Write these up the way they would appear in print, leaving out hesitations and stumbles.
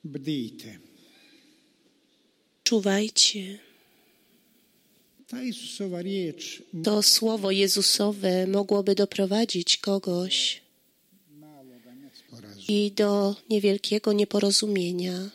Bdijte. Czuwajcie. Ta Isusova riječ To słowo Jezusowe mogłoby doprowadzić kogoś maloga nesporazuma. i do niewielkiego nieporozumienia.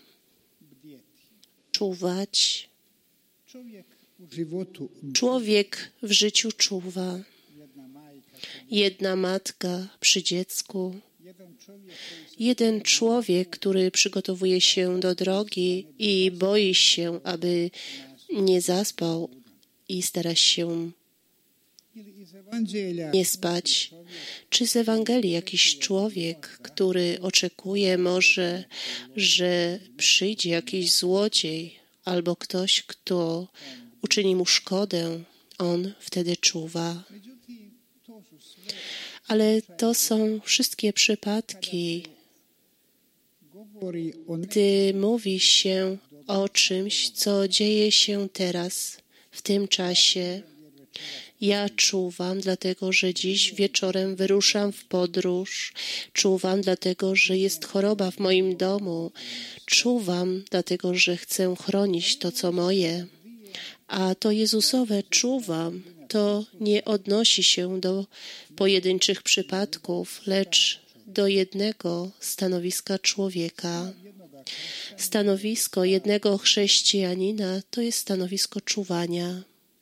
Czuwać. Čovjek u životu, Człowiek w życiu czuwa. jedna majka, Jedna matka przy dziecku. jedan čovjek Jeden człowiek, który przygotowuje się do drogi i boi się, aby nie zaspał i stara się ili iz evanđelja nie spać. Czy z Ewangelii jakiś człowiek, który oczekuje może, że przyjdzie jakiś złodziej albo ktoś, kto uczyni mu szkodę, on wtedy czuwa. Međutim, to su sve Ale to są wszystkie przypadki, govori o gdy mówi się o czymś, co dzieje się teraz, w tym czasie. Ja czuwam, dlatego że dziś wieczorem wyruszam w podróż. Czuwam, dlatego że jest choroba w moim domu. Czuwam, dlatego że chcę chronić to, co moje. A to Jezusowe czuwam, to nie odnosi się do pojedynczych przypadków, lecz do jednego stanowiska człowieka. Stanowisko jednego chrześcijanina to jest stanowisko czuwania.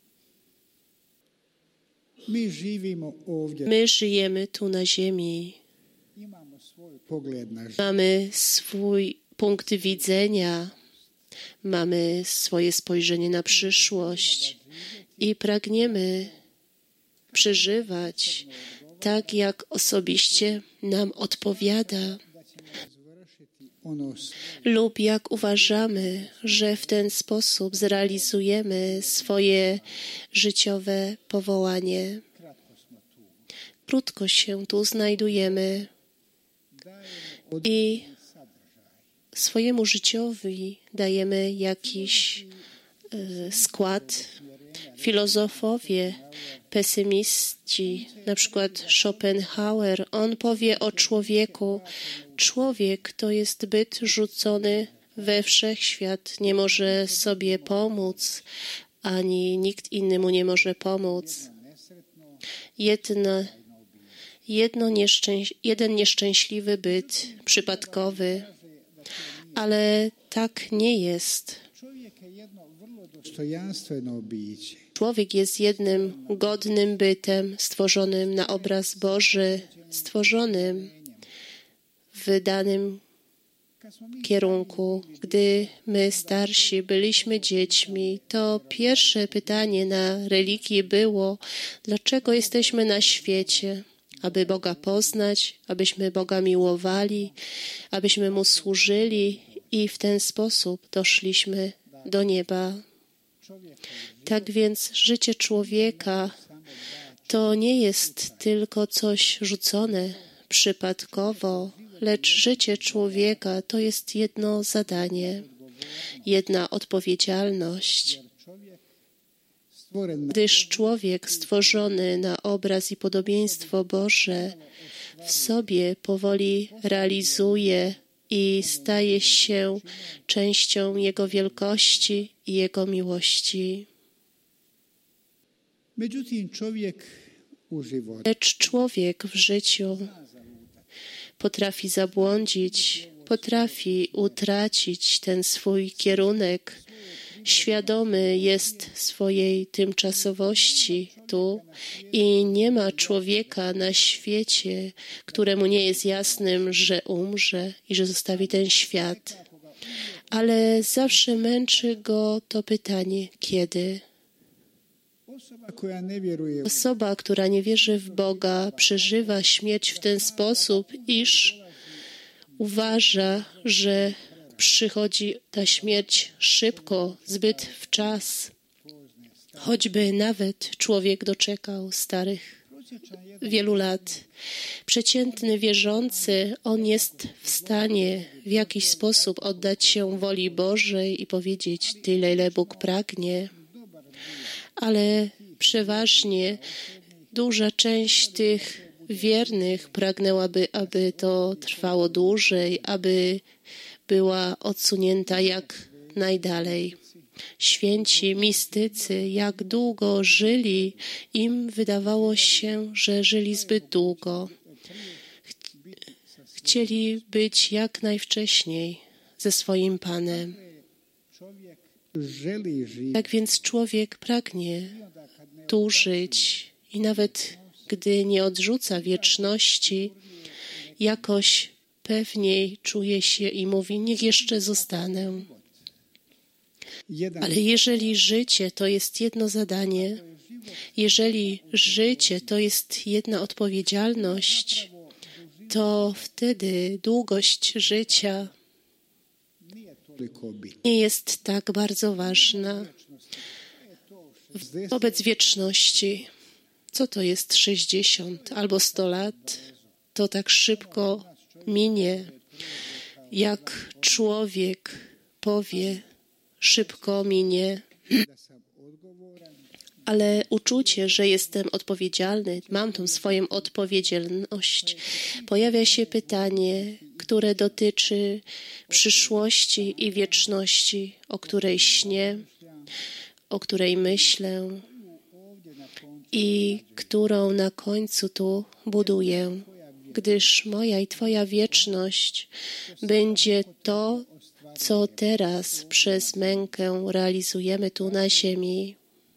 mi živimo ovdje, My żyjemy tu na ziemi. imamo svoj pogled na život. Mamy swój punkt widzenia, mamy swoje spojrzenie na przyszłość i pragniemy przeżywać tak, jak osobiście nam odpowiada, Ono lub jak uważamy, że w ten sposób zrealizujemy swoje życiowe powołanie. Krótko się tu znajdujemy i swojemu życiowi dajemy jakiś skład. Filozofowie, pesymiści, na przykład Schopenhauer, on powie o człowieku: człowiek to jest byt rzucony we wszechświat, nie może sobie pomóc, ani nikt inny mu nie może pomóc. Jeden nieszczęśliwy byt, przypadkowy, ale tak nie jest. čovjek je jedno vrlo dostojanstveno biće. Człowiek jest jednym godnym bytem, stworzonym na obraz Boży, stworzonym w danym kierunku. Gdy my starsi byliśmy dziećmi, to pierwsze pytanie na religii było: dlaczego jesteśmy na świecie? Aby Boga poznać, abyśmy Boga miłowali, abyśmy Mu służyli i w ten sposób doszliśmy do nieba. Tak więc życie człowieka to nie jest tylko coś rzucone przypadkowo, lecz życie człowieka to jest jedno zadanie, jedna odpowiedzialność, gdyż człowiek stworzony na obraz i podobieństwo Boże w sobie powoli realizuje i staje się częścią Jego wielkości i Jego miłości. Međutim, čovjek u životu Lecz człowiek w życiu potrafi zabłądzić, potrafi utracić ten swój kierunek. Świadomy jest swojej tymczasowości tu i nie ma człowieka na świecie, któremu nie jest jasnym, że umrze i że zostawi ten świat. Ale zawsze męczy go to pytanie: kiedy? osoba koja ne vjeruje Osoba, która nie wierzy w Boga, przeżywa śmierć w ten sposób, iż uważa, że przychodzi ta śmierć szybko, zbyt w czas. Choćby nawet człowiek doczekał starych wielu lat. Przeciętny wierzący, on jest w stanie w jakiś sposób oddać się woli Bożej i powiedzieć tyle, ile Bóg pragnie. Ale przeważnie duża część tych wiernych pragnęłaby, aby to trwało dłużej, aby była odsunięta jak najdalej. Święci mistycy, jak długo żyli, im wydawało się, że żyli zbyt długo. Chcieli być jak najwcześniej ze swoim Panem. Tak więc człowiek pragnie tu żyć i nawet gdy nie odrzuca wieczności, jakoś pewniej czuje się i mówi, niech jeszcze zostanę. Ale jeżeli życie to jest jedno zadanie, jeżeli życie to jest jedna odpowiedzialność, to wtedy długość życia nie jest tak bardzo ważna. Wobec wieczności, co to jest 60 albo 100 lat, to tak szybko minie, jak człowiek powie, szybko minie. Ale uczucie, że jestem odpowiedzialny, mam tą swoją odpowiedzialność, pojawia się pytanie, które dotyczy przyszłości i wieczności, o której śnię, o której myślę i którą na końcu tu buduję, gdyż moja i Twoja wieczność będzie to, co teraz przez mękę realizujemy tu na ziemi.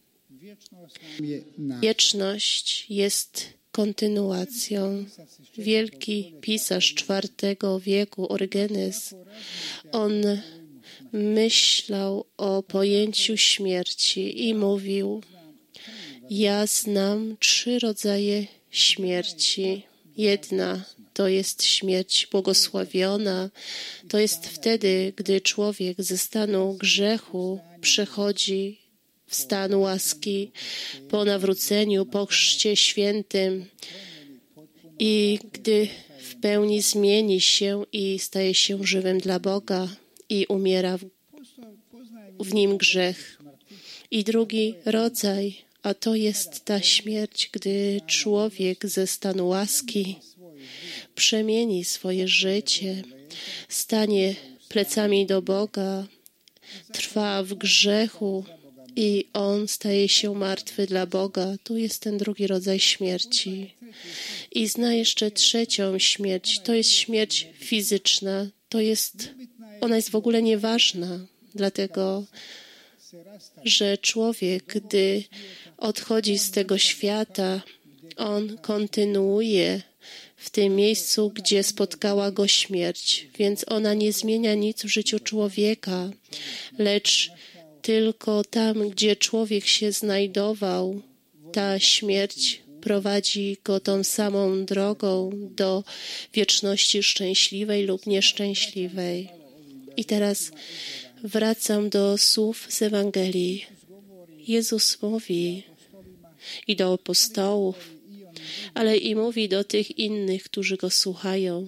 Wieczność jest kontynuacją. Wielki pisarz IV wieku, Orygenes, on myślał o pojęciu śmierci i mówił, ja znam 3 rodzaje śmierci. Jedna to jest śmierć błogosławiona. To jest wtedy, gdy człowiek ze stanu grzechu przechodzi w stan łaski po nawróceniu, po chrzcie świętym i gdy w pełni zmieni się i staje się żywym dla Boga i umiera w nim grzech. I drugi rodzaj, a to jest ta śmierć, gdy człowiek ze stanu łaski przemieni swoje życie, stanie plecami do Boga, trwa w grzechu i on staje się martwy dla Boga. Tu jest ten drugi rodzaj śmierci. I zna jeszcze trzecią śmierć. To jest śmierć fizyczna. Ona jest w ogóle nieważna, dlatego że człowiek, gdy odchodzi z tego świata, on kontynuuje w tym miejscu, gdzie spotkała go śmierć. Więc ona nie zmienia nic w życiu człowieka, lecz tylko tam, gdzie człowiek się znajdował, ta śmierć prowadzi go tą samą drogą do wieczności szczęśliwej lub nieszczęśliwej. I teraz wracam do słów z Ewangelii. Jezus mówi i do apostołów, ale i mówi do tych innych, którzy Go słuchają.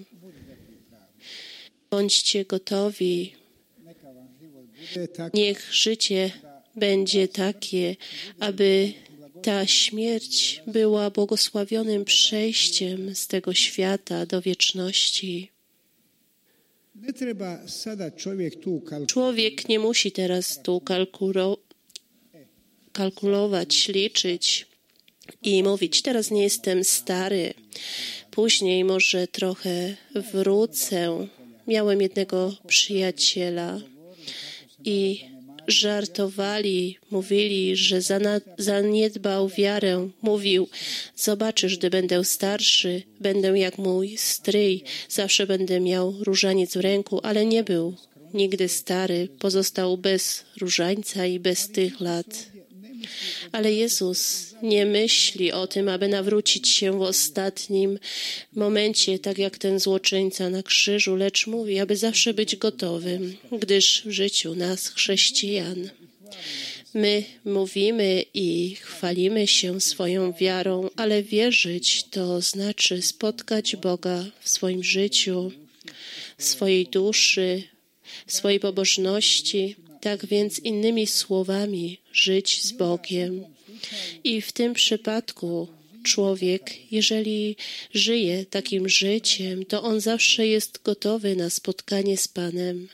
Bądźcie gotowi. Niech życie będzie takie, aby ta śmierć była błogosławionym przejściem z tego świata do wieczności. Człowiek nie musi teraz tu kalkulować, liczyć i mówić, teraz nie jestem stary, później może trochę wrócę. Miałem jednego przyjaciela i żartowali, mówili, że zaniedbał wiarę. Mówił, zobaczysz, gdy będę starszy, będę jak mój stryj, zawsze będę miał różaniec w ręku, ale nie był nigdy stary, pozostał bez różańca i bez tych lat. Ale Jezus nie myśli o tym, aby nawrócić się w ostatnim momencie, tak jak ten złoczyńca na krzyżu, lecz mówi, aby zawsze być gotowym, gdyż w życiu nas, chrześcijan, my mówimy i chwalimy się swoją wiarą, ale wierzyć to znaczy spotkać Boga w swoim życiu, w swojej duszy, w swojej pobożności. Tak więc innymi słowami żyć z Bogiem. I w tym przypadku człowiek, jeżeli żyje takim życiem, to on zawsze jest gotowy na spotkanie z Panem.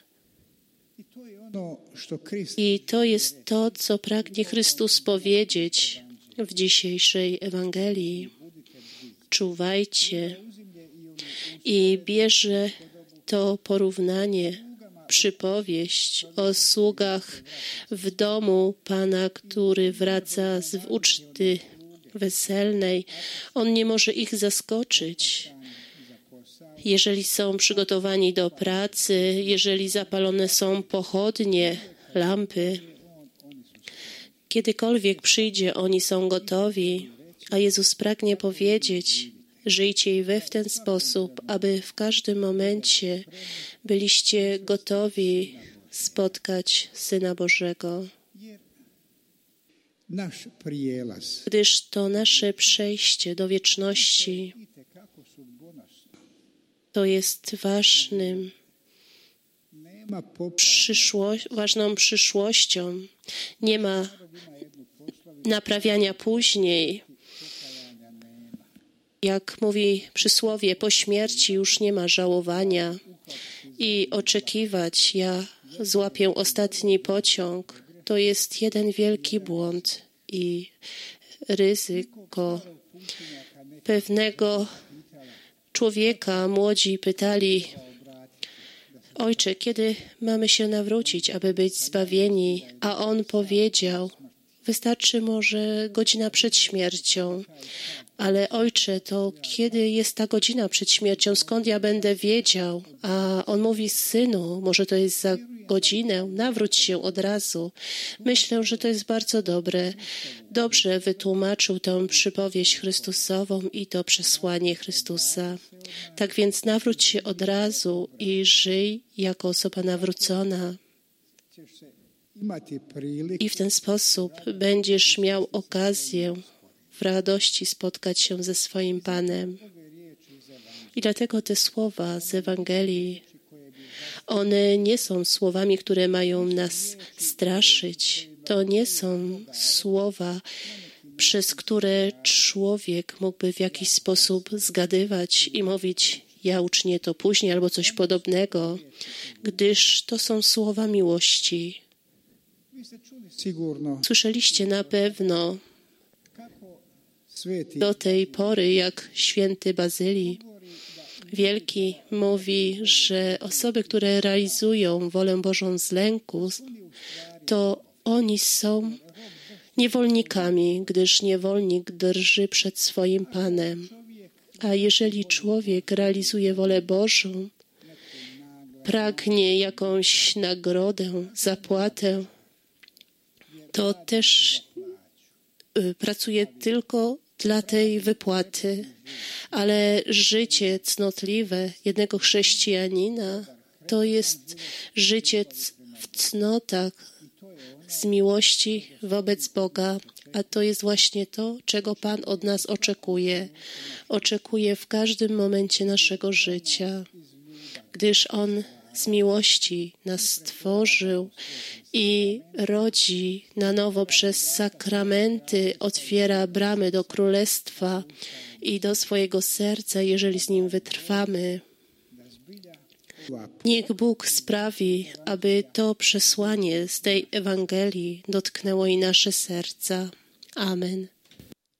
I to jest to, co pragnie Chrystus powiedzieć w dzisiejszej Ewangelii. Czuwajcie. I bierze to porównanie, przypowieść o sługach w domu Pana, który wraca z uczty weselnej. On nie może ich zaskoczyć. Jeżeli są przygotowani do pracy, jeżeli zapalone są pochodnie, lampy, kiedykolwiek przyjdzie, oni są gotowi, a Jezus pragnie powiedzieć: żyjcie i wy w ten sposób, aby w każdym momencie byliście gotowi spotkać Syna Bożego. Gdyż to nasze przejście do wieczności to jest ważną przyszłością. Nie ma naprawiania później. Jak mówi przysłowie, po śmierci już nie ma żałowania i oczekiwać, ja złapię ostatni pociąg, to jest jeden wielki błąd i ryzyko. Pewnego człowieka młodzi pytali: Ojcze, kiedy mamy się nawrócić, aby być zbawieni? A on powiedział: wystarczy może godzina przed śmiercią. Ale Ojcze, to kiedy jest ta godzina przed śmiercią? Skąd ja będę wiedział? A on mówi: Synu, może to jest za godzinę, nawróć się od razu. Myślę, że to jest bardzo dobre. Dobrze wytłumaczył tę przypowieść Chrystusową i to przesłanie Chrystusa. Tak więc nawróć się od razu i żyj jako osoba nawrócona. I w ten sposób będziesz miał okazję w radości spotkać się ze swoim Panem. I dlatego te słowa z Ewangelii, one nie są słowami, które mają nas straszyć. To nie są słowa, przez które człowiek mógłby w jakiś sposób zgadywać i mówić: ja uczynię to później albo coś podobnego, gdyż to są słowa miłości. Słyszeliście na pewno do tej pory, jak święty Bazylii Wielki mówi, że osoby, które realizują wolę Bożą z lęku, to oni są niewolnikami, gdyż niewolnik drży przed swoim Panem. A jeżeli człowiek realizuje wolę Bożą, pragnie jakąś nagrodę, zapłatę, to też pracuje tylko dla tej wypłaty. Ale życie cnotliwe jednego chrześcijanina to jest życie w cnotach z miłości wobec Boga, a to jest właśnie to, czego Pan od nas oczekuje. Oczekuje w każdym momencie naszego życia, gdyż On z miłości nas stworzył i rodzi na nowo przez sakramenty, otwiera bramy do Królestwa i do swojego serca, jeżeli z Nim wytrwamy. Niech Bóg sprawi, aby to przesłanie z tej Ewangelii dotknęło i nasze serca. Amen.